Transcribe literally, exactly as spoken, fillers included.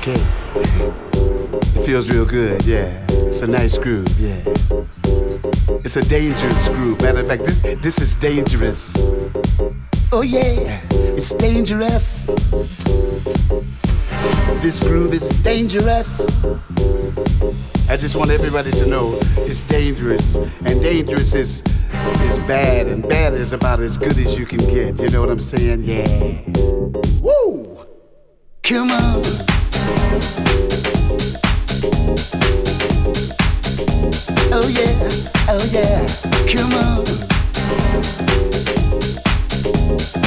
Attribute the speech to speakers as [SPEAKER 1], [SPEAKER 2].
[SPEAKER 1] okay. It feels real good, yeah. It's a nice groove, yeah. It's a dangerous groove. Matter of fact, this, this is dangerous. Oh yeah, it's dangerous. This groove is dangerous. I just want everybody to know it's dangerous. And dangerous is, is bad, and bad is about as good as you can get. You know what I'm saying? Yeah. Woo! Come on. Oh yeah, oh yeah, come on.